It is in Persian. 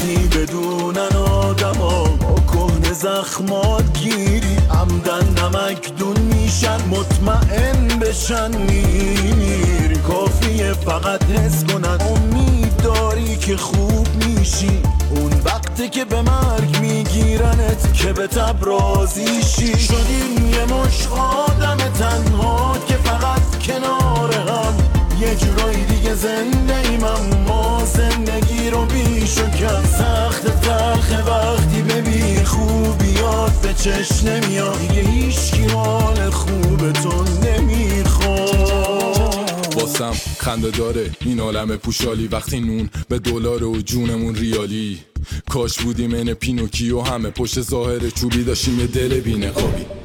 وقتی بدونن آدما با کهنه زخمات گیری عمدن نمکدون میشن مطمئن بشن میمیری کافیه فقط حس کنن امید داری که خوب میشی اون وقتی که به مرگ میگیرنت که به تب راضی شی شدیم یه مش آدم تنها که فقط کنار هم یه جورایی دیگه زنده ایم اما زندگی رو بیش و کم سخت تلخه وقتی ببی خوبیات به چشم نمیاد دیگه هیچکی حال خوب تو نمیخواد واسم خنده داره این عالم پوشالی وقتی نون به دلار و جونمون ریالی کاش بودیم این پینوکیو همه پشت ظاهر چوبی داشتیم یه دل بی‌نقابی